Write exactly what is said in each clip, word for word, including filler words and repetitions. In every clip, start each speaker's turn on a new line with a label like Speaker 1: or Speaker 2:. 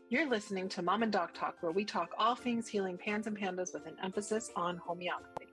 Speaker 1: You're listening to Mom and Doc Talk, where we talk all things healing pans and pandas with an emphasis on homeopathy.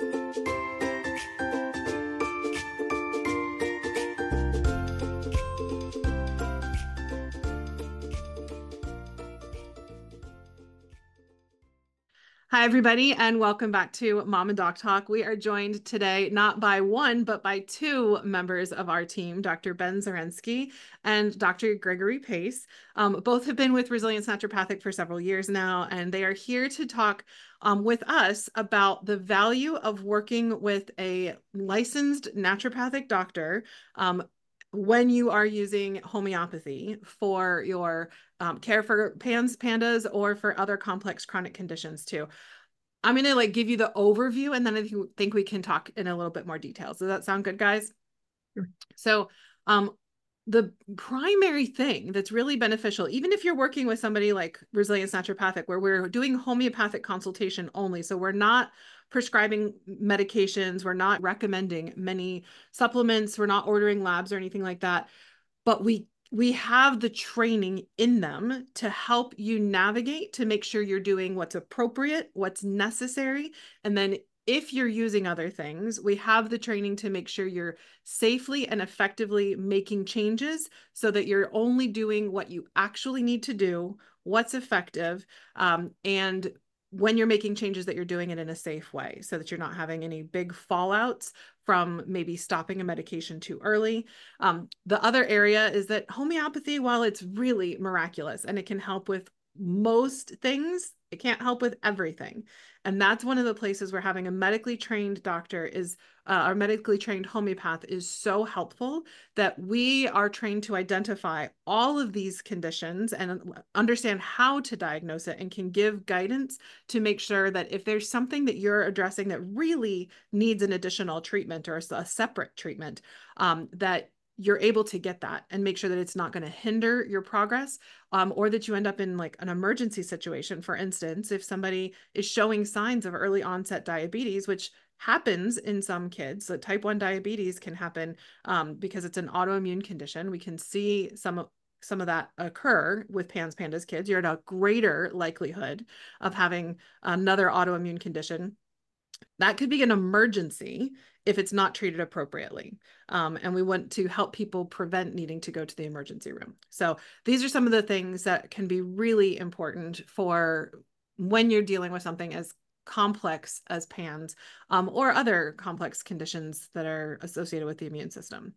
Speaker 1: Hi, everybody, and welcome back to Mom and Doc Talk. We are joined today not by one, but by two members of our team, Doctor Ben Zarensky and Doctor Gregory Pace. Um, both have been with Resilience Naturopathic for several years now, and they are here to talk um, with us about the value of working with a licensed naturopathic doctor um, when you are using homeopathy for your um, care for pans, pandas, or for other complex chronic conditions too. I'm going to like give you the overview, and then I think we can talk in a little bit more detail. Does that sound good, guys?
Speaker 2: Sure.
Speaker 1: So um, the primary thing that's really beneficial, even if you're working with somebody like Resilience Naturopathic, where we're doing homeopathic consultation only, so we're not prescribing medications, we're not recommending many supplements, we're not ordering labs or anything like that, but we we have the training in them to help you navigate to make sure you're doing what's appropriate, what's necessary. And then if you're using other things, we have the training to make sure you're safely and effectively making changes so that you're only doing what you actually need to do, what's effective, um, and when you're making changes that you're doing it in a safe way so that you're not having any big fallouts from maybe stopping a medication too early. Um, the other area is that homeopathy, while it's really miraculous and it can help with most things, it can't help with everything. And that's one of the places where having a medically trained doctor is, uh, our medically trained homeopath is so helpful, that we are trained to identify all of these conditions and understand how to diagnose it and can give guidance to make sure that if there's something that you're addressing that really needs an additional treatment or a separate treatment, um, that you're able to get that and make sure that it's not going to hinder your progress, um, or that you end up in like an emergency situation. For instance, if somebody is showing signs of early onset diabetes, which happens in some kids, so type one diabetes can happen um, because it's an autoimmune condition. We can see some some of that occur with PANS PANDAS kids. You're at a greater likelihood of having another autoimmune condition. That could be an emergency if it's not treated appropriately. Um, and we want to help people prevent needing to go to the emergency room. So these are some of the things that can be really important for when you're dealing with something as complex as PANS, um, or other complex conditions that are associated with the immune system.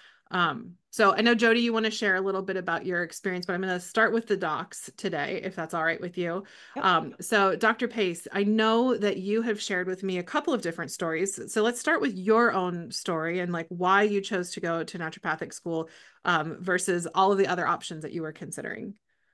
Speaker 1: Um, so I know, Jody, you want to share a little bit about your experience, but I'm going to start with the docs today, if that's all right with you.
Speaker 2: Yep.
Speaker 1: Um, so Doctor Pace, I know that you have shared with me a couple of different stories. So let's start with your own story and like why you chose to go to naturopathic school um, versus all of the other options that you were considering.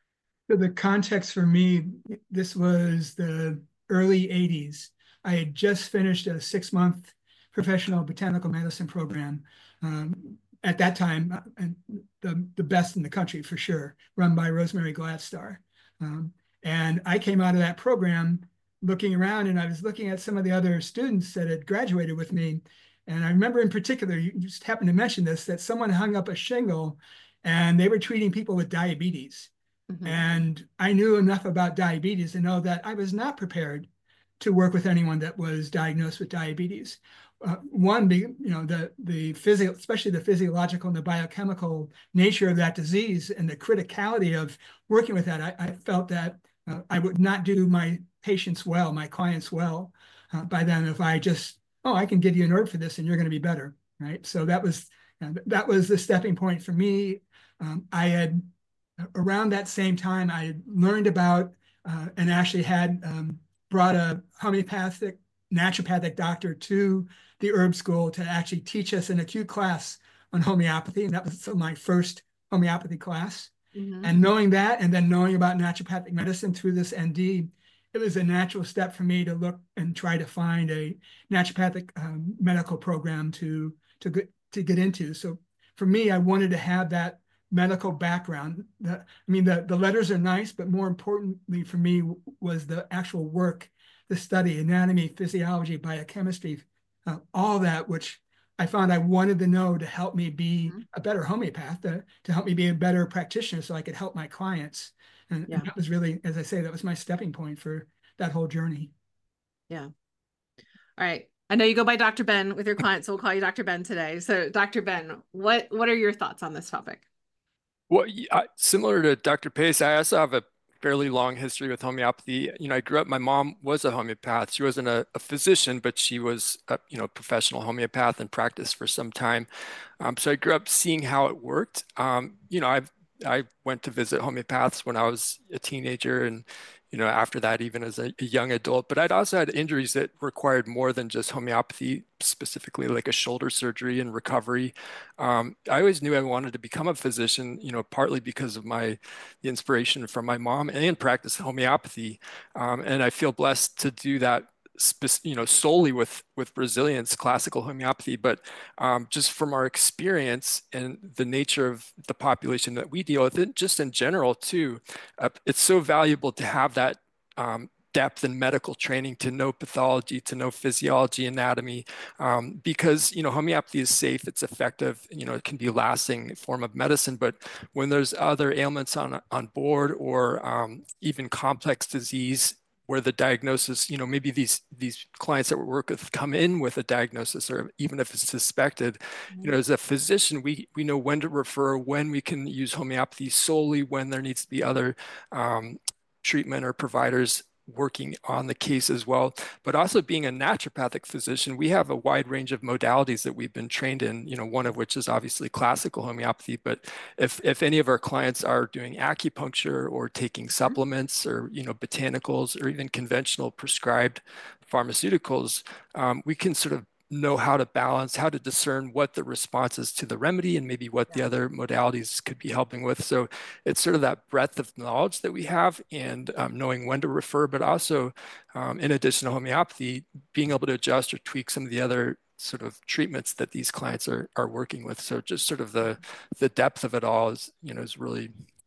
Speaker 2: So the context for me, this was the early eighties. I had just finished a six-month professional botanical medicine program. Um, at that time, uh, the, the best in the country for sure, run by Rosemary Gladstar. Um, and I came out of that program looking around, and I was looking at some of the other students that had graduated with me. And I remember in particular, you just happened to mention this, that someone hung up a shingle and they were treating people with diabetes.
Speaker 1: Mm-hmm.
Speaker 2: And I knew enough about diabetes to know that I was not prepared to work with anyone that was diagnosed with diabetes. Uh, one, you know, the the physio, especially the physiological and the biochemical nature of that disease and the criticality of working with that, I, I felt that uh, I would not do my patients well, my clients well, uh, by then if I just, oh, I can give you an herb for this and you're going to be better, right? So that was uh, that was the stepping point for me. Um, I had around that same time, I had learned about uh, and actually had um, brought a homeopathic naturopathic doctor to the herb school to actually teach us an acute class on homeopathy. And that was my first homeopathy class. Mm-hmm. And knowing that, and then knowing about naturopathic medicine through this N D, it was a natural step for me to look and try to find a naturopathic um, medical program to, to, get, to get into. So for me, I wanted to have that medical background. The, I mean, the, the letters are nice, but more importantly for me was the actual work, the study, anatomy, physiology, biochemistry, uh, all that, which I found I wanted to know to help me be
Speaker 1: Mhm.
Speaker 2: a better homeopath, to, to help me be a better practitioner so I could help my clients. And, and
Speaker 1: Yeah.
Speaker 2: that was really, as I say, that was my stepping point for that whole journey.
Speaker 1: Yeah. All right. I know you go by Doctor Ben with your clients, so we'll call you Doctor Ben today. So, Doctor Ben, what what are your thoughts on this topic?
Speaker 3: Well, y- similar to Doctor Pace, I also have a fairly long history with homeopathy. You know, I grew up, my mom was a homeopath. She wasn't a, a physician, but she was a, you know, professional homeopath and practiced for some time. Um, so I grew up seeing how it worked. Um, you know, I I went to visit homeopaths when I was a teenager, and you know, after that, even as a, a young adult. But I'd also had injuries that required more than just homeopathy, specifically like a shoulder surgery and recovery. Um, I always knew I wanted to become a physician, you know, partly because of my the inspiration from my mom and practice homeopathy. Um, and I feel blessed to do that you know, solely with with Brazilians, classical homeopathy, but um, just from our experience and the nature of the population that we deal with, and just in general too, uh, it's so valuable to have that um, depth in medical training, to know pathology, to know physiology, anatomy, um, because you know homeopathy is safe, it's effective, you know, it can be a lasting form of medicine. But when there's other ailments on on board, or um, even complex disease, where the diagnosis, you know, maybe these these clients that we work with come in with a diagnosis, or even if it's suspected, you know, as a physician, we we know when to refer, when we can use homeopathy solely, when there needs to be other um, treatment or providers working on the case as well. But also being a naturopathic physician, we have a wide range of modalities that we've been trained in, you know, one of which is obviously classical homeopathy. But if, if any of our clients are doing acupuncture or taking supplements, or, you know, botanicals, or even conventional prescribed pharmaceuticals, um, we can sort of know how to balance, how to discern what the response is to the remedy, and maybe what the
Speaker 1: Yeah.
Speaker 3: other modalities could be helping with. So it's sort of that breadth of knowledge that we have, and um, knowing when to refer, but also um, in addition to homeopathy, being able to adjust or tweak some of the other sort of treatments that these clients are are working with. So just sort of the the depth of it all is, you know, is really,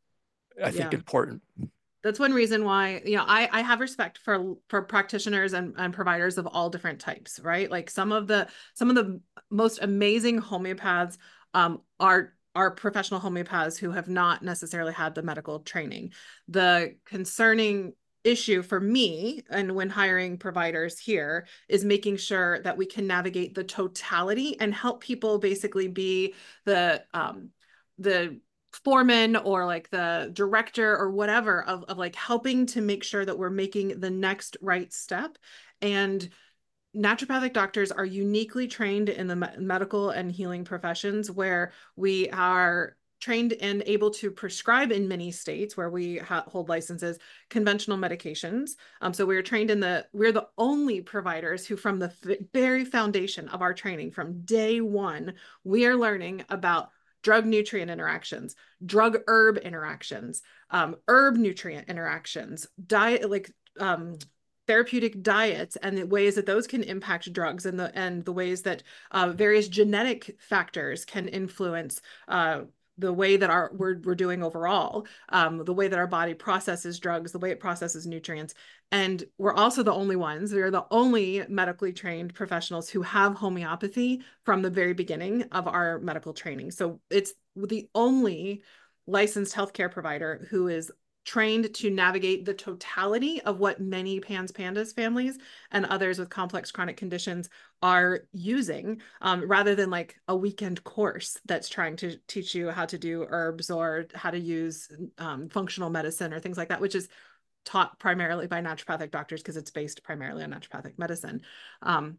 Speaker 3: I think,
Speaker 1: Yeah.
Speaker 3: important.
Speaker 1: That's one reason why, you know, I, I have respect for for practitioners and, and providers of all different types, right? Like some of the some of the most amazing homeopaths um, are are professional homeopaths who have not necessarily had the medical training. The concerning issue for me, and when hiring providers here, is making sure that we can navigate the totality and help people basically be the um, the foreman or like the director or whatever of, of like helping to make sure that we're making the next right step. And naturopathic doctors are uniquely trained in the me medical and healing professions, where we are trained and able to prescribe in many states where we hold licenses conventional medications. Um, so we're trained in the, we're the only providers who, from the very foundation of our training, from day one, we are learning about drug nutrient interactions, drug herb interactions, um, herb nutrient interactions, diet, like um, therapeutic diets, and the ways that those can impact drugs, and the and the ways that uh, various genetic factors can influence uh, the way that our we're, we're doing overall, um, the way that our body processes drugs, the way it processes nutrients. And we're also the only ones, we're the only medically trained professionals who have homeopathy from the very beginning of our medical training. So it's the only licensed healthcare provider who is trained to navigate the totality of what many PANS PANDAS families and others with complex chronic conditions are using, um, rather than like a weekend course that's trying to teach you how to do herbs or how to use um, functional medicine or things like that, which is taught primarily by naturopathic doctors because it's based primarily on naturopathic medicine. Um,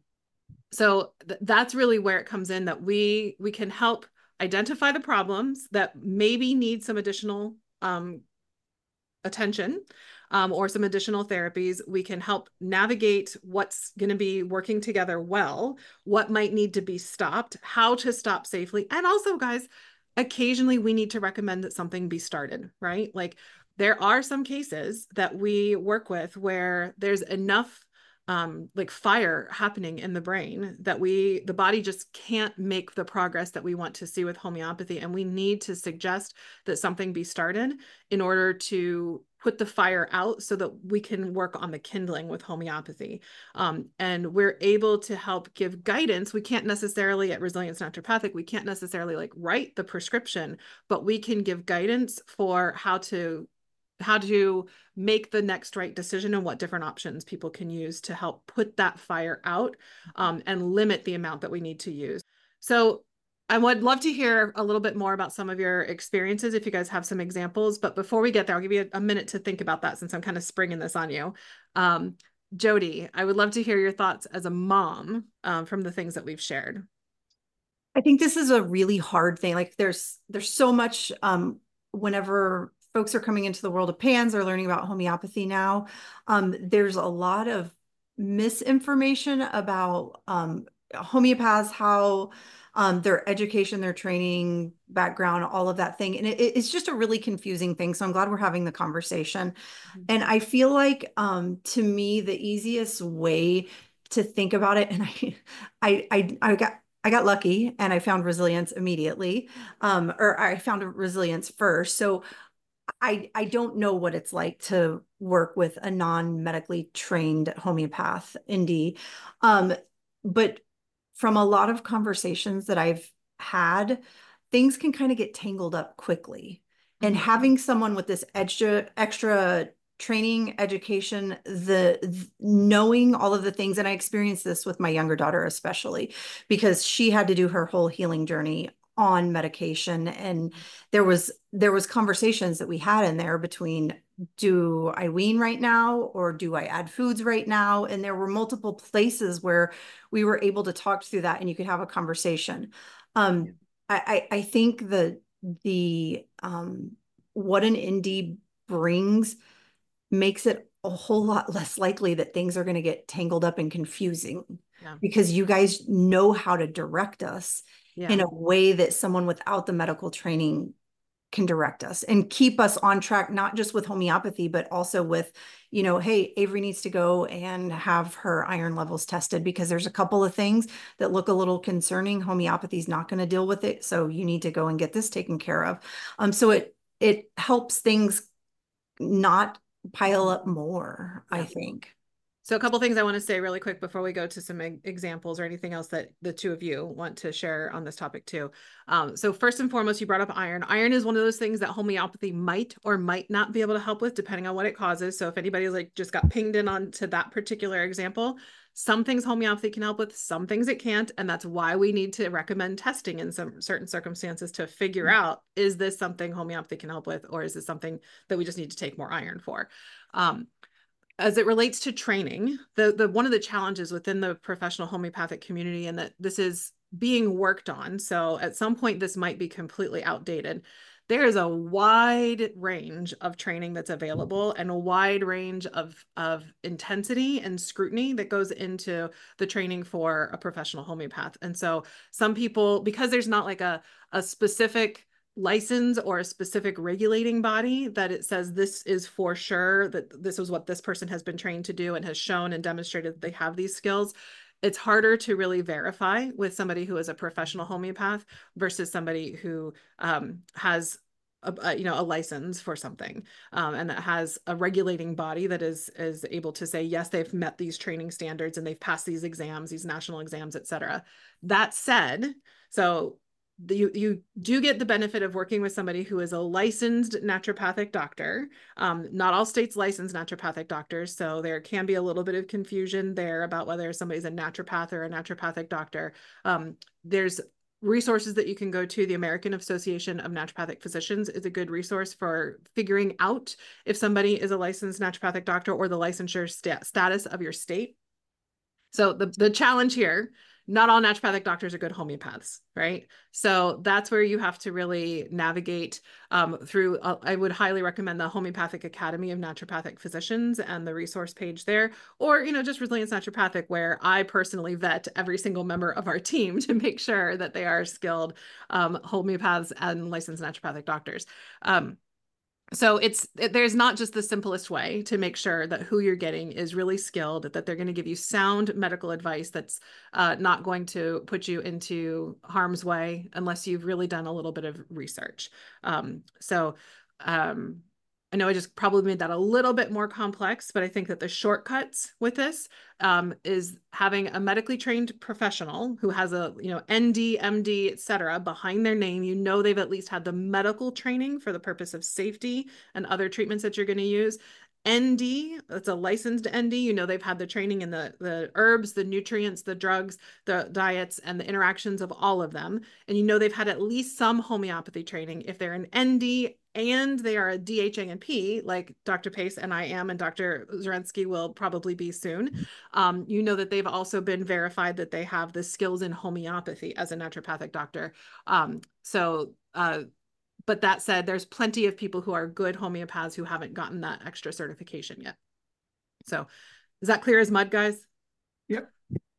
Speaker 1: so th that's really where it comes in, that we we can help identify the problems that maybe need some additional um, attention, um, or some additional therapies. We can help navigate what's going to be working together well, what might need to be stopped, how to stop safely. And also, guys, occasionally we need to recommend that something be started, right? Like there are some cases that we work with where there's enough um like fire happening in the brain that we the body just can't make the progress that we want to see with homeopathy, and we need to suggest that something be started in order to put the fire out so that we can work on the kindling with homeopathy. Um, and we're able to help give guidance. We can't necessarily at Resilience Naturopathic, we can't necessarily like write the prescription, but we can give guidance for how to how to make the next right decision and what different options people can use to help put that fire out, um, and limit the amount that we need to use. So I would love to hear a little bit more about some of your experiences if you guys have some examples. But before we get there, I'll give you a, a minute to think about that since I'm kind of springing this on you. Um, Jody, I would love to hear your thoughts as a mom, um, from the things that we've shared.
Speaker 4: I think this is a really hard thing. Like there's there's so much um, whenever folks are coming into the world of P A N S or learning about homeopathy now, um, there's a lot of misinformation about um, homeopaths, how um, their education, their training background, all of that thing. And it, it's just a really confusing thing. So I'm glad we're having the conversation. Mm-hmm. And I feel like um, to me, the easiest way to think about it, and I, I, I, I got, I got lucky and I found resilience immediately, um, or I found resilience first. So I, I don't know what it's like to work with a non-medically trained homeopath, Indy. Um, but from a lot of conversations that I've had, things can kind of get tangled up quickly. Mm-hmm. And having someone with this extra, extra training, education, the, the knowing all of the things, and I experienced this with my younger daughter, especially because she had to do her whole healing journey on medication. And there was, there was conversations that we had in there between, do I wean right now? Or do I add foods right now? And there were multiple places where we were able to talk through that and you could have a conversation. Um, yeah. I, I think the, the, um, what an Indy brings makes it a whole lot less likely that things are going to get tangled up and confusing, yeah. because you guys know how to direct us yeah. in a way that someone without the medical training can direct us and keep us on track, not just with homeopathy, but also with, you know, hey, Avery needs to go and have her iron levels tested because there's a couple of things that look a little concerning. Homeopathy is not going to deal with it. So you need to go and get this taken care of. Um, so it, it helps things not pile up more, yeah. I think.
Speaker 1: So a couple things I want to say really quick before we go to some examples or anything else that the two of you want to share on this topic too. Um, so first and foremost, you brought up iron. Iron is one of those things that homeopathy might or might not be able to help with depending on what it causes. So if anybody's like just got pinged in on to that particular example, some things homeopathy can help with, some things it can't. And that's why we need to recommend testing in some certain circumstances to figure out, is this something homeopathy can help with, or is this something that we just need to take more iron for? Um, As it relates to training, the, the one of the challenges within the professional homeopathic community, and that this is being worked on, so at some point this might be completely outdated, there is a wide range of training that's available and a wide range of, of intensity and scrutiny that goes into the training for a professional homeopath. And so some people, because there's not like a, a specific license or a specific regulating body that it says this is for sure, that this is what this person has been trained to do and has shown and demonstrated that they have these skills, it's harder to really verify with somebody who is a professional homeopath versus somebody who um, has a, a, you know, a license for something, um, and that has a regulating body that is is able to say, yes, they've met these training standards and they've passed these exams, these national exams, et cetera. That said, so You, you do get the benefit of working with somebody who is a licensed naturopathic doctor. Um, not all states license naturopathic doctors, so there can be a little bit of confusion there about whether somebody's a naturopath or a naturopathic doctor. Um, there's resources that you can go to. The American Association of Naturopathic Physicians is a good resource for figuring out if somebody is a licensed naturopathic doctor or the licensure st status of your state. So the, the challenge here, not all naturopathic doctors are good homeopaths, right? So that's where you have to really navigate um, through. Uh, I would highly recommend the Homeopathic Academy of Naturopathic Physicians and the resource page there, or, you know, just Resilience Naturopathic, where I personally vet every single member of our team to make sure that they are skilled um, homeopaths and licensed naturopathic doctors. Um, So it's, there's not just the simplest way to make sure that who you're getting is really skilled, that they're going to give you sound medical advice that's uh, not going to put you into harm's way unless you've really done a little bit of research. Um, so um, I know I just probably made that a little bit more complex, but I think that the shortcuts with this um, is having a medically trained professional who has a, you know, N D, M D, et cetera, behind their name. You know, they've at least had the medical training for the purpose of safety and other treatments that you're going to use. N D, that's a licensed N D. You know, they've had the training in the, the herbs, the nutrients, the drugs, the diets, and the interactions of all of them. And you know, they've had at least some homeopathy training. If they're an N D and they are a D H A N P, like Doctor Pace and I am, and Doctor Zarensky will probably be soon, um, you know that they've also been verified that they have the skills in homeopathy as a naturopathic doctor. Um, so, uh, but that said, there's plenty of people who are good homeopaths who haven't gotten that extra certification yet. So is that clear as mud, guys?
Speaker 2: Yep.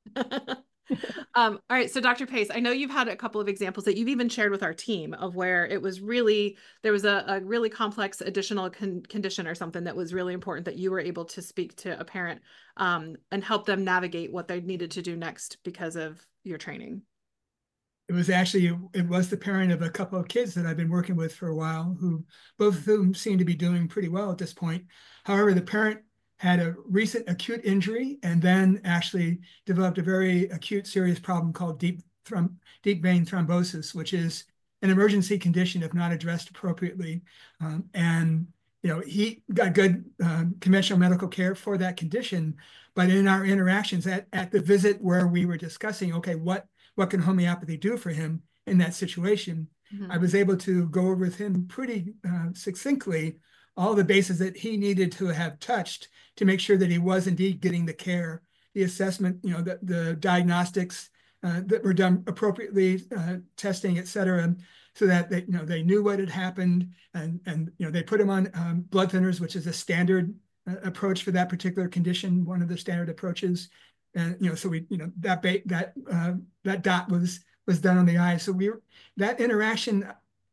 Speaker 1: um, all right. So Doctor Pace, I know you've had a couple of examples that you've even shared with our team of where it was really, there was a, a really complex additional con condition or something that was really important that you were able to speak to a parent um, and help them navigate what they needed to do next because of your training.
Speaker 2: It was actually, it was the parent of a couple of kids that I've been working with for a while, who both of whom seem to be doing pretty well at this point. However, the parent had a recent acute injury and then actually developed a very acute, serious problem called deep, throm deep vein thrombosis, which is an emergency condition if not addressed appropriately. Um, and you know, he got good uh, conventional medical care for that condition, but in our interactions at, at the visit where we were discussing, okay, what what can homeopathy do for him in that situation? Mm-hmm. I was able to go over with him pretty uh, succinctly all the bases that he needed to have touched to make sure that he was indeed getting the care, the assessment, you know, the, the diagnostics uh, that were done appropriately, uh, testing, et cetera, so that they, you know, they knew what had happened, and, and you know, they put him on um, blood thinners, which is a standard uh, approach for that particular condition, one of the standard approaches. And, you know, so we, you know, that ba that uh, that dot was was done on the eye. So we were, that interaction,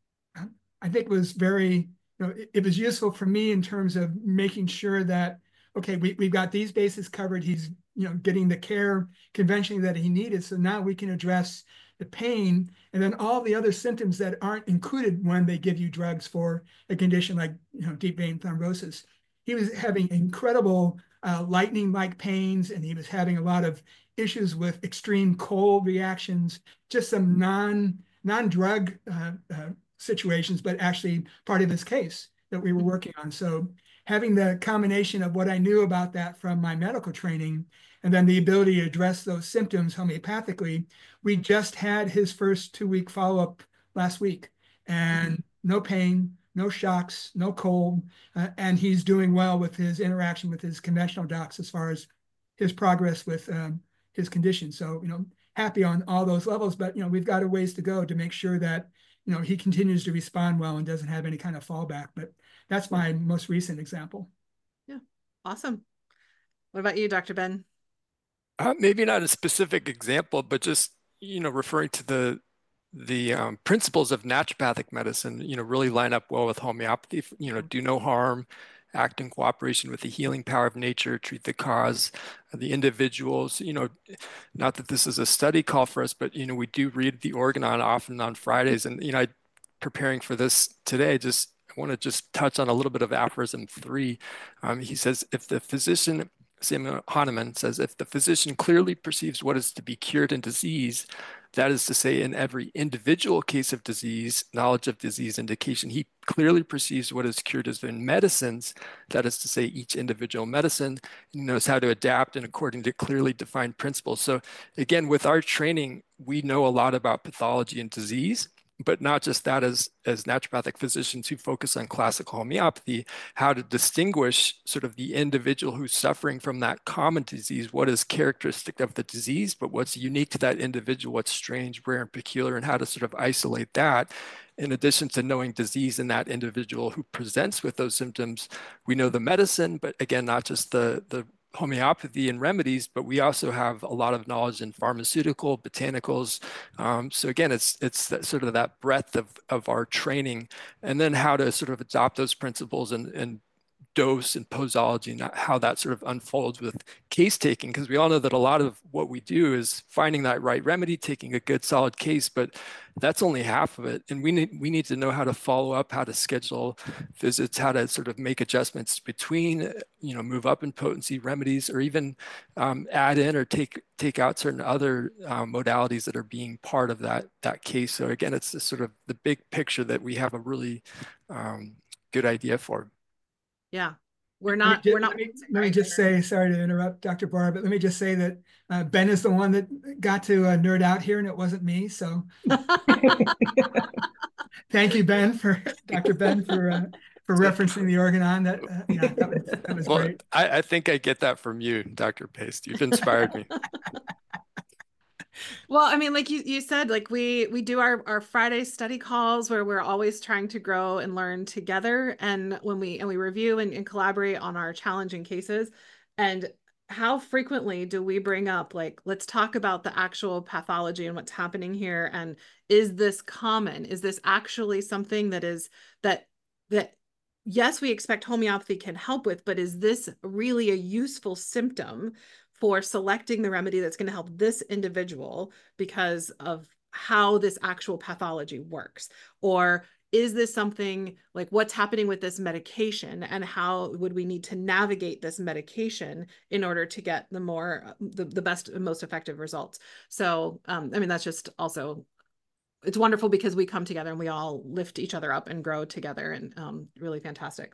Speaker 2: I think, was very, you know, it, it was useful for me in terms of making sure that, okay, we, we've got these bases covered. He's, you know, getting the care conventionally that he needed. So now we can address the pain and then all the other symptoms that aren't included when they give you drugs for a condition like, you know, deep vein thrombosis. He was having incredible Uh, lightning-like pains, and he was having a lot of issues with extreme cold reactions, just some non, non-drug uh, uh, situations, but actually part of his case that we were working on. So having the combination of what I knew about that from my medical training, and then the ability to address those symptoms homeopathically, we just had his first two-week follow-up last week, and mm-hmm. no pain, no shocks, no cold, uh, and he's doing well with his interaction with his conventional docs as far as his progress with um, his condition. So, you know, happy on all those levels, but, you know, we've got a ways to go to make sure that, you know, he continues to respond well and doesn't have any kind of fallback. But that's my most recent example.
Speaker 1: Yeah, awesome. What about you, Doctor Ben?
Speaker 3: Uh, maybe not a specific example, but just, you know, referring to the the um, principles of naturopathic medicine, you know, really line up well with homeopathy. You know, do no harm, act in cooperation with the healing power of nature, treat the cause of the individuals. You know, not that this is a study call for us, but, you know, we do read the Organon often on Fridays. And, you know, I, preparing for this today, just I want to just touch on a little bit of aphorism three. Um, he says, if the physician, Samuel Hahnemann says, if the physician clearly perceives what is to be cured in disease, that is to say, in every individual case of disease, knowledge of disease indication, he clearly perceives what is cured as in medicines, that is to say, each individual medicine, he knows how to adapt and according to clearly defined principles. So again, with our training, we know a lot about pathology and disease, but not just that, as, as naturopathic physicians who focus on classical homeopathy, how to distinguish sort of the individual who's suffering from that common disease, what is characteristic of the disease, but what's unique to that individual, what's strange, rare, and peculiar, and how to sort of isolate that. In addition to knowing disease in that individual who presents with those symptoms, we know the medicine, but again, not just the, the homeopathy and remedies, but we also have a lot of knowledge in pharmaceutical, botanicals. Um, so again, it's it's that sort of that breadth of, of our training, and then how to sort of adopt those principles and, and dose and posology and how that sort of unfolds with case taking, because we all know that a lot of what we do is finding that right remedy, taking a good solid case, but that's only half of it. And we need we need to know how to follow up, how to schedule visits, how to sort of make adjustments between, you know, move up in potency remedies, or even um, add in or take take out certain other um, modalities that are being part of that that case. So again, it's this sort of the big picture that we have a really um, good idea for.
Speaker 1: Yeah, we're not,
Speaker 2: just,
Speaker 1: we're not.
Speaker 2: Let me, let me just say, sorry to interrupt, Doctor Barr, but let me just say that uh, Ben is the one that got to uh, nerd out here, and it wasn't me. So thank you, Ben, for Doctor Ben for uh, for referencing the Organon. That uh, yeah, that was, that was
Speaker 3: well,
Speaker 2: great.
Speaker 3: I, I think I get that from you, Doctor Pace. You've inspired me.
Speaker 1: Well, I mean, like you, you said, like we we do our, our Friday study calls where we're always trying to grow and learn together. And when we and we review and, and collaborate on our challenging cases. And how frequently do we bring up, like, let's talk about the actual pathology and what's happening here? And is this common? Is this actually something that is that that yes, we expect homeopathy can help with, but is this really a useful symptom for selecting the remedy that's going to help this individual because of how this actual pathology works? Or is this something like what's happening with this medication, and how would we need to navigate this medication in order to get the more, the, the best and most effective results? So, um, I mean, that's just also, it's wonderful because we come together and we all lift each other up and grow together, and um, really fantastic.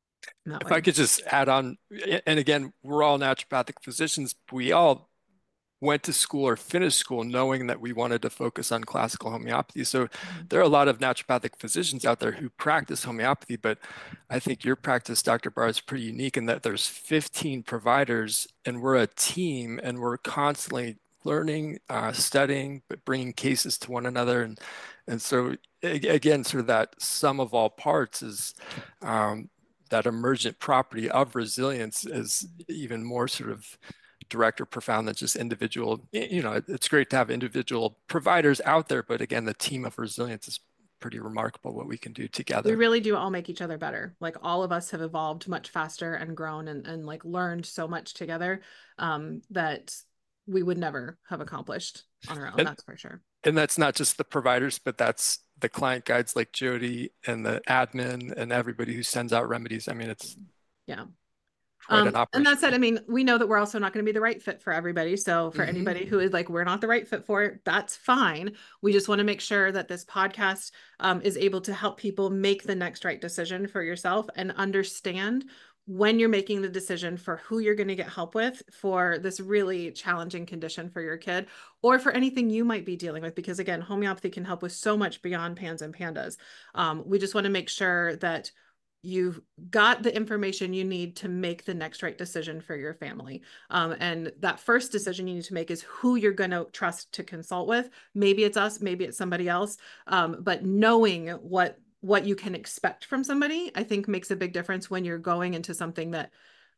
Speaker 3: If way. I could just add on, and again, we're all naturopathic physicians. We all went to school or finished school knowing that we wanted to focus on classical homeopathy. So mm-hmm. there are a lot of naturopathic physicians out there who practice homeopathy, but I think your practice, Doctor Barr, is pretty unique in that there's fifteen providers and we're a team and we're constantly learning, uh, studying, but bringing cases to one another. And, and so again, sort of that sum of all parts is, um, that emergent property of resilience is even more sort of direct or profound than just individual. You know, it's great to have individual providers out there, but again, the team of resilience is pretty remarkable what we can do together.
Speaker 1: We really do all make each other better. Like all of us have evolved much faster and grown and, and like learned so much together um, that we would never have accomplished on our own, and, that's for sure.
Speaker 3: And that's not just the providers, but that's the client guides like Jody and the admin and everybody who sends out remedies. I mean, it's
Speaker 1: yeah.
Speaker 3: Quite
Speaker 1: Um,
Speaker 3: an
Speaker 1: and that said, I mean, we know that we're also not going to be the right fit for everybody. So for mm-hmm. anybody who is like, we're not the right fit for it, that's fine. We just want to make sure that this podcast um, is able to help people make the next right decision for yourself and understand when you're making the decision for who you're going to get help with for this really challenging condition for your kid, or for anything you might be dealing with, because again, homeopathy can help with so much beyond PANS and PANDAS. Um, we just want to make sure that you've got the information you need to make the next right decision for your family. Um, and that first decision you need to make is who you're going to trust to consult with. Maybe it's us, maybe it's somebody else. Um, but knowing what what you can expect from somebody, I think makes a big difference when you're going into something that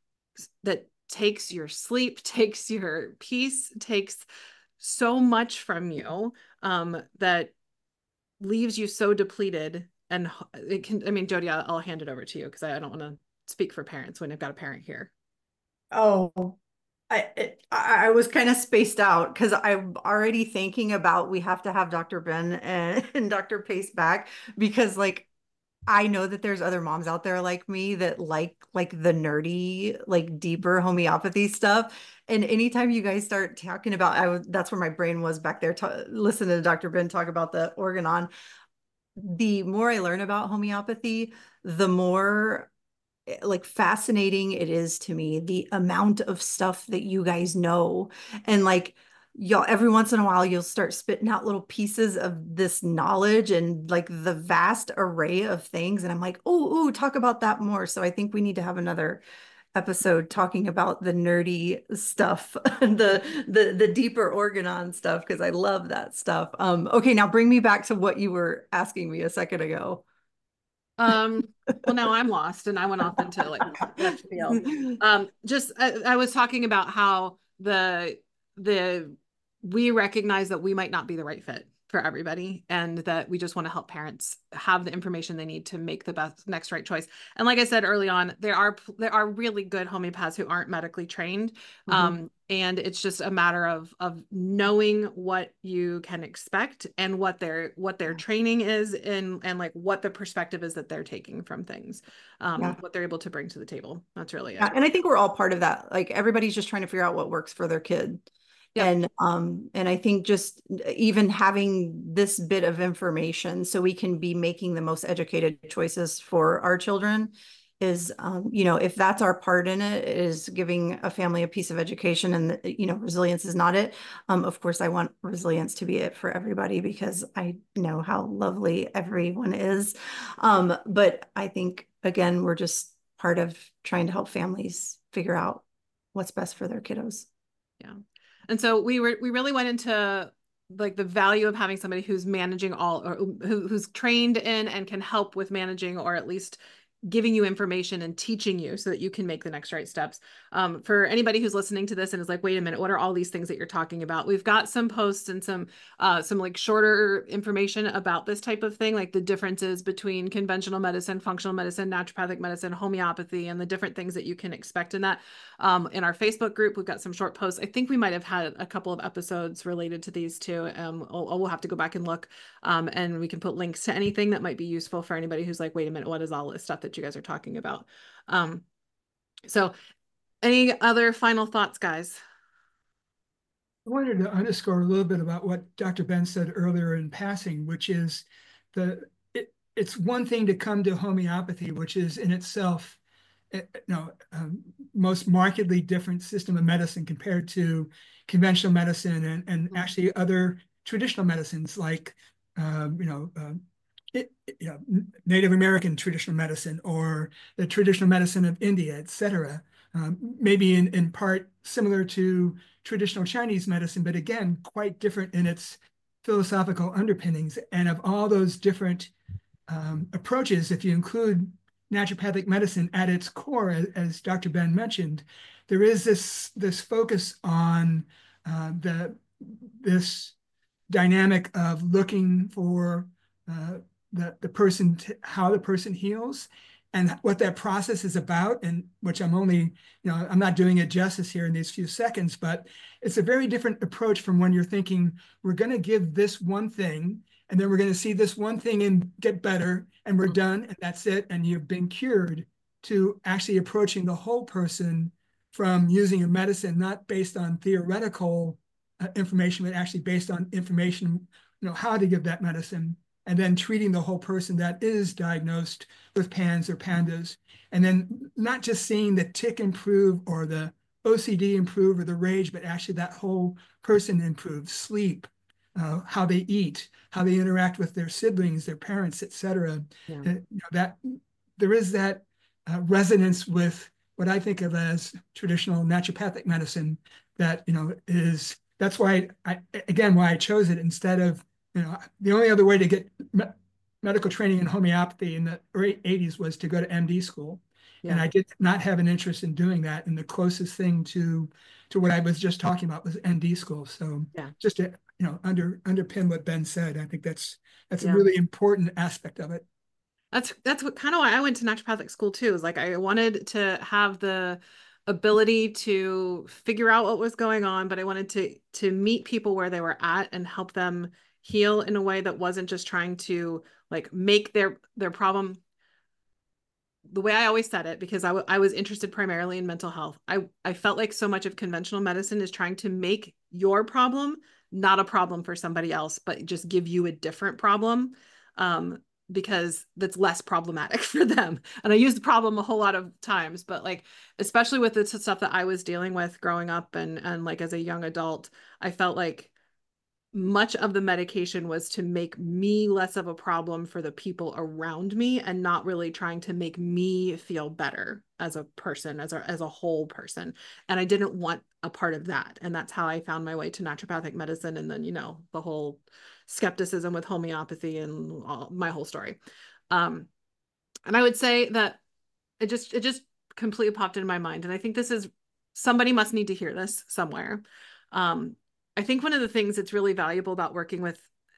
Speaker 1: that takes your sleep, takes your peace, takes so much from you, um, that leaves you so depleted. And it can, I mean, Jody, I'll, I'll hand it over to you because I, I don't want to speak for parents when I've got a parent here.
Speaker 4: Oh, I it, I was kind of spaced out because I'm already thinking about we have to have Doctor Ben and, and Doctor Pace back, because like I know that there's other moms out there like me that like like the nerdy, like deeper homeopathy stuff. And anytime you guys start talking about, I was that's where my brain was back there, listening to Doctor Ben talk about the Organon. The more I learn about homeopathy, the more like fascinating it is to me, the amount of stuff that you guys know. And like y'all, every once in a while, you'll start spitting out little pieces of this knowledge and like the vast array of things. And I'm like, oh, ooh, talk about that more. So I think we need to have another episode talking about the nerdy stuff, the the the deeper Organon stuff, because I love that stuff. Um, okay, now bring me back to what you were asking me a second ago.
Speaker 1: Um, well, now I'm lost and I went off into like left field. Um, just I, I was talking about how the the we recognize that we might not be the right fit. for everybody, and that we just want to help parents have the information they need to make the best next right choice. And like I said early on, there are there are really good homeopaths who aren't medically trained. Mm-hmm. Um, and it's just a matter of of knowing what you can expect and what their what their training is, and and like what the perspective is that they're taking from things, um, yeah. what they're able to bring to the table. That's really it.
Speaker 4: Yeah, and I think we're all part of that. Like everybody's just trying to figure out what works for their kid. Yep. And um, and I think just even having this bit of information so we can be making the most educated choices for our children is, um, you know, if that's our part in it, is giving a family a piece of education, and, you know, resilience is not it. Um, of course, I want resilience to be it for everybody because I know how lovely everyone is. Um, but I think, again, we're just part of trying to help families figure out what's best for their kiddos.
Speaker 1: Yeah. And so we were, we really went into like the value of having somebody who's managing all, or who, who's trained in and can help with managing, or at least giving you information and teaching you so that you can make the next right steps. Um, for anybody who's listening to this and is like, wait a minute, what are all these things that you're talking about? We've got some posts and some, uh, some like shorter information about this type of thing, like the differences between conventional medicine, functional medicine, naturopathic medicine, homeopathy, and the different things that you can expect in that. Um, in our Facebook group, we've got some short posts. I think we might have had a couple of episodes related to these too. Um, we'll, we'll have to go back and look, um, and we can put links to anything that might be useful for anybody who's like, wait a minute, what is all this stuff that you guys are talking about? Um, so any other final thoughts, guys?
Speaker 2: I wanted to underscore a little bit about what Doctor Ben said earlier in passing, which is the it, it's one thing to come to homeopathy, which is in itself, you know, um, most markedly different system of medicine compared to conventional medicine and, and actually other traditional medicines like, um, you know, uh, It, you know, Native American traditional medicine or the traditional medicine of India, et cetera. Um, maybe in, in part similar to traditional Chinese medicine, but again, quite different in its philosophical underpinnings. And of all those different um, approaches, if you include naturopathic medicine at its core, as, as Doctor Ben mentioned, there is this, this focus on uh, the, this dynamic of looking for uh, the, the person, to, how the person heals and what that process is about, and which I'm only, you know, I'm not doing it justice here in these few seconds, but it's a very different approach from when you're thinking, we're going to give this one thing, and then we're going to see this one thing and get better, and we're done, and that's it, and you've been cured, to actually approaching the whole person from using a medicine not based on theoretical uh, information, but actually based on information, you know, how to give that medicine, and then treating the whole person that is diagnosed with PANS or PANDAS. And then not just seeing the tic improve or the O C D improve or the rage, but actually that whole person improve, sleep, uh, how they eat, how they interact with their siblings, their parents, et cetera. Yeah. Uh, you know, that there is that uh, resonance with what I think of as traditional naturopathic medicine that, you know, is, that's why I, again, why I chose it instead of, you know, the only other way to get me medical training in homeopathy in the eighties was to go to M D school. Yeah. And I did not have an interest in doing that. And the closest thing to, to what I was just talking about was M D school. So yeah. just to, you know, under, underpin what Ben said, I think that's, that's yeah. a really important aspect of it.
Speaker 1: That's, that's what kind of why I went to naturopathic school too, is like, I wanted to have the ability to figure out what was going on, but I wanted to, to meet people where they were at and help them heal in a way that wasn't just trying to like make their, their problem. The way I always said it, because I, w I was interested primarily in mental health. I, I felt like so much of conventional medicine is trying to make your problem not a problem for somebody else, but just give you a different problem, um, because that's less problematic for them. And I use the problem a whole lot of times, but like, especially with the stuff that I was dealing with growing up and, and like as a young adult, I felt like much of the medication was to make me less of a problem for the people around me and not really trying to make me feel better as a person, as a, as a whole person. And I didn't want a part of that. And that's how I found my way to naturopathic medicine. And then, you know, the whole skepticism with homeopathy and all, my whole story. Um, and I would say that it just, it just completely popped into my mind. And I think this is, somebody must need to hear this somewhere. Um, I think one of the things that's really valuable about working with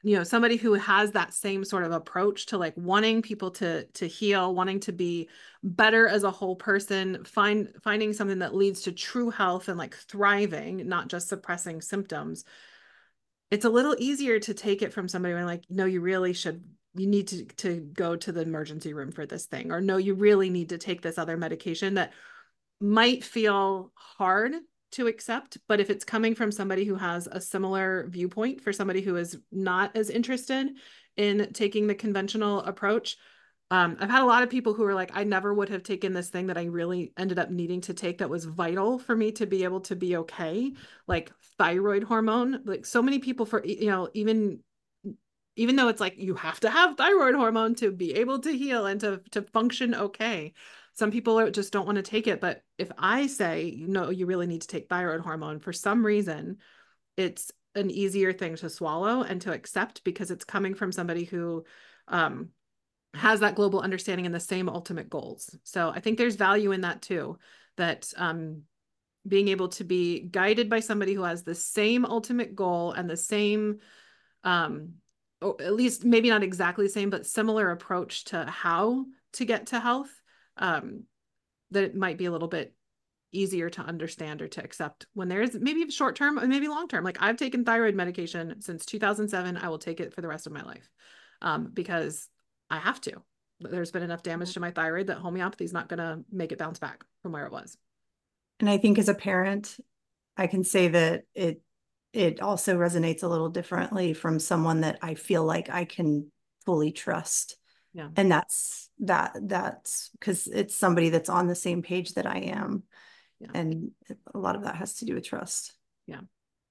Speaker 1: you know, somebody who has that same sort of approach to like wanting people to to heal, wanting to be better as a whole person, find finding something that leads to true health and like thriving, not just suppressing symptoms. It's a little easier to take it from somebody when like, no, you really should, you need to to go to the emergency room for this thing, or no, you really need to take this other medication that might feel hard to accept, but if it's coming from somebody who has a similar viewpoint, for somebody who is not as interested in taking the conventional approach, um, I've had a lot of people who are like, I never would have taken this thing that I really ended up needing to take that was vital for me to be able to be okay, like thyroid hormone. Like so many people, for, you know, even even though it's like you have to have thyroid hormone to be able to heal and to to function okay. Some people just don't want to take it. But if I say, no, you really need to take thyroid hormone, for some reason, it's an easier thing to swallow and to accept because it's coming from somebody who um, has that global understanding and the same ultimate goals. So I think there's value in that too, that um, being able to be guided by somebody who has the same ultimate goal and the same, um, or at least maybe not exactly the same, but similar approach to how to get to health. Um, that it might be a little bit easier to understand or to accept when there is maybe short term or maybe long term. Like I've taken thyroid medication since two thousand seven. I will take it for the rest of my life um, because I have to. There's been enough damage to my thyroid that homeopathy is not going to make it bounce back from where it was.
Speaker 4: And I think as a parent, I can say that it it also resonates a little differently from someone that I feel like I can fully trust.
Speaker 1: Yeah.
Speaker 4: And that's that that's because it's somebody that's on the same page that I am. Yeah. And a lot of that has to do with trust.
Speaker 1: Yeah.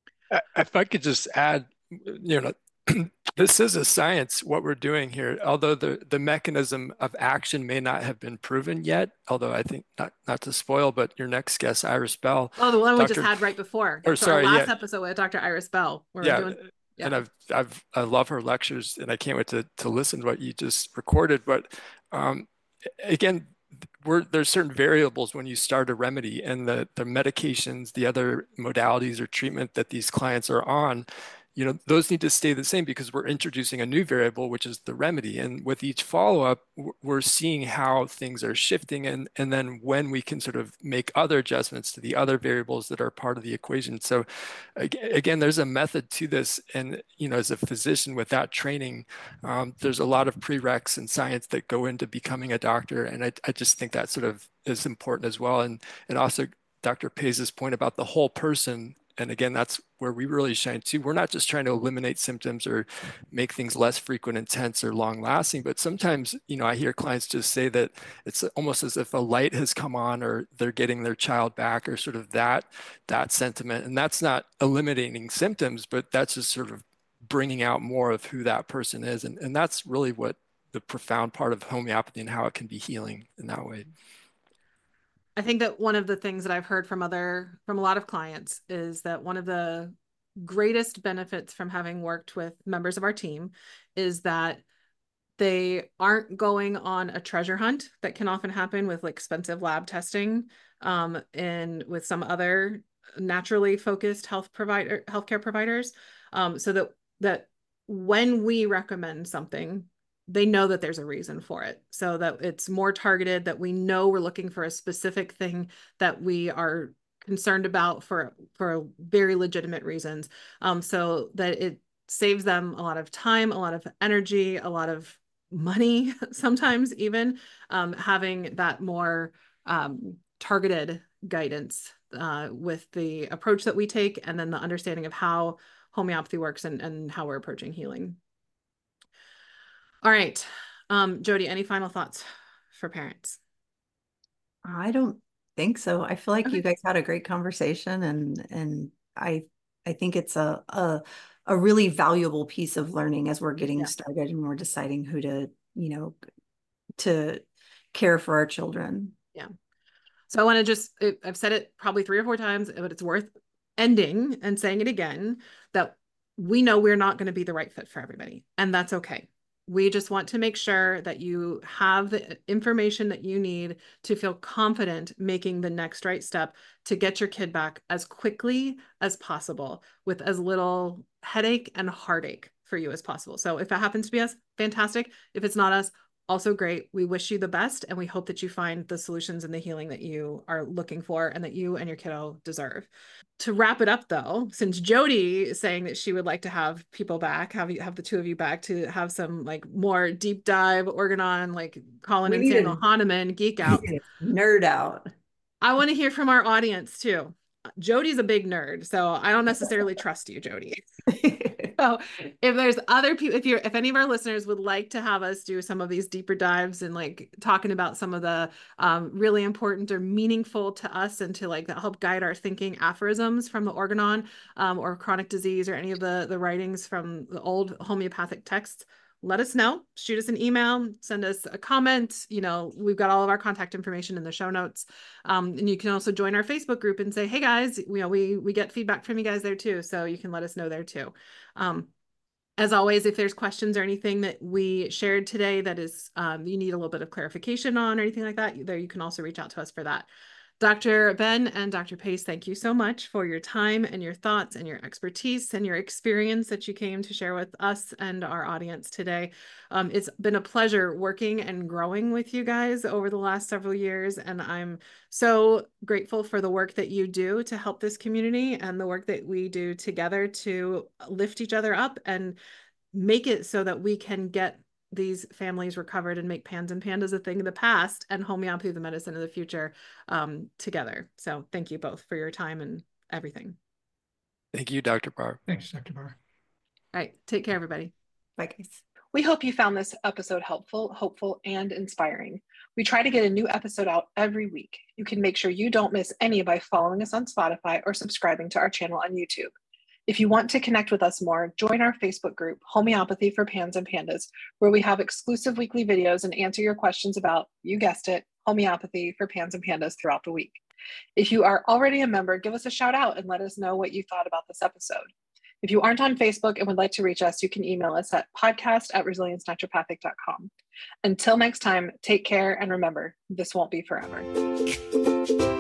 Speaker 3: If I could just add, you know, this is a science, what we're doing here, although the, the mechanism of action may not have been proven yet, although I think, not, not to spoil, but your next guest, Iris Bell.
Speaker 1: Oh, the one
Speaker 3: Doctor,
Speaker 1: we just had right before.
Speaker 3: Or
Speaker 1: so
Speaker 3: sorry,
Speaker 1: our last
Speaker 3: yeah.
Speaker 1: episode with Doctor Iris Bell. Where
Speaker 3: yeah.
Speaker 1: we're doing, yeah.
Speaker 3: And I've, I've, I love her lectures and I can't wait to, to listen to what you just recorded. But um, again, we're, there's certain variables when you start a remedy, and the, the medications, the other modalities or treatment that these clients are on, you know, those need to stay the same because we're introducing a new variable, which is the remedy. And with each follow-up, we're seeing how things are shifting, and, and then when we can sort of make other adjustments to the other variables that are part of the equation. So again, there's a method to this. And, you know, as a physician with that training, um, there's a lot of prereqs and science that go into becoming a doctor. And I, I just think that sort of is important as well. And, and also Doctor Pace's point about the whole person. And again, that's where we really shine too. We're not just trying to eliminate symptoms or make things less frequent, intense, or long lasting, but sometimes, you know, I hear clients just say that it's almost as if a light has come on, or they're getting their child back, or sort of that, that sentiment. And that's not eliminating symptoms, but that's just sort of bringing out more of who that person is. And, and that's really what the profound part of homeopathy and how it can be healing in that way.
Speaker 1: I think that one of the things that I've heard from other, from a lot of clients, is that one of the greatest benefits from having worked with members of our team is that they aren't going on a treasure hunt that can often happen with like expensive lab testing um, and with some other naturally focused health provider, healthcare providers. Um, so that, that when we recommend something, they know that there's a reason for it, so that it's more targeted, that we know we're looking for a specific thing that we are concerned about for, for very legitimate reasons. Um, so that it saves them a lot of time, a lot of energy, a lot of money, sometimes even um, having that more um, targeted guidance uh, with the approach that we take, and then the understanding of how homeopathy works and, and how we're approaching healing. All right. Um, Jody, any final thoughts for parents?
Speaker 4: I don't think so. I feel like
Speaker 1: Okay.
Speaker 4: you guys had a great conversation, and and I I think it's a a a really valuable piece of learning as we're getting
Speaker 1: Yeah.
Speaker 4: started and we're deciding who to, you know, to care for our children.
Speaker 1: Yeah. So I want to just, I've said it probably three or four times, but it's worth ending and saying it again, that we know we're not going to be the right fit for everybody, and that's okay. We just want to make sure that you have the information that you need to feel confident making the next right step to get your kid back as quickly as possible with as little headache and heartache for you as possible. So if it happens to be us, fantastic. If it's not us, also great. We wish you the best, and we hope that you find the solutions and the healing that you are looking for and that you and your kiddo deserve. To wrap it up though, since Jody is saying that she would like to have people back, have you have the two of you back to have some like more deep dive Organon, like Colin
Speaker 4: We
Speaker 1: and
Speaker 4: need
Speaker 1: Samuel
Speaker 4: a-
Speaker 1: Hahnemann geek out.
Speaker 4: Nerd out.
Speaker 1: I want to hear from our audience too. Jody's a big nerd, so I don't necessarily trust you, Jody. So if there's other people, if you're, if any of our listeners would like to have us do some of these deeper dives and like talking about some of the um, really important or meaningful to us and to like help guide our thinking aphorisms from the Organon um, or chronic disease or any of the, the writings from the old homeopathic texts, let us know. Shoot us an email, send us a comment. You know, we've got all of our contact information in the show notes. Um, and you can also join our Facebook group and say, hey guys, you know, we, we get feedback from you guys there too. So you can let us know there too. Um, as always, if there's questions or anything that we shared today that is, um, you need a little bit of clarification on or anything like that, there you can also reach out to us for that. Doctor Ben and Doctor Pace, thank you so much for your time and your thoughts and your expertise and your experience that you came to share with us and our audience today. Um, it's been a pleasure working and growing with you guys over the last several years, and I'm so grateful for the work that you do to help this community and the work that we do together to lift each other up and make it so that we can get these families recovered and make PANS and PANDAS a thing of the past and homeopathy the medicine of the future um, together. So thank you both for your time and everything.
Speaker 3: Thank you, Doctor Barr.
Speaker 2: Thanks, Doctor Barr.
Speaker 1: All right. Take care, everybody.
Speaker 4: Bye, guys.
Speaker 1: We hope you found this episode helpful, hopeful, and inspiring. We try to get a new episode out every week. You can make sure you don't miss any by following us on Spotify or subscribing to our channel on YouTube. If you want to connect with us more, join our Facebook group, Homeopathy for PANS and PANDAS, where we have exclusive weekly videos and answer your questions about, you guessed it, homeopathy for PANS and PANDAS throughout the week. If you are already a member, give us a shout out and let us know what you thought about this episode. If you aren't on Facebook and would like to reach us, you can email us at podcast at resilience naturopathic dot com. Until next time, take care and remember, this won't be forever.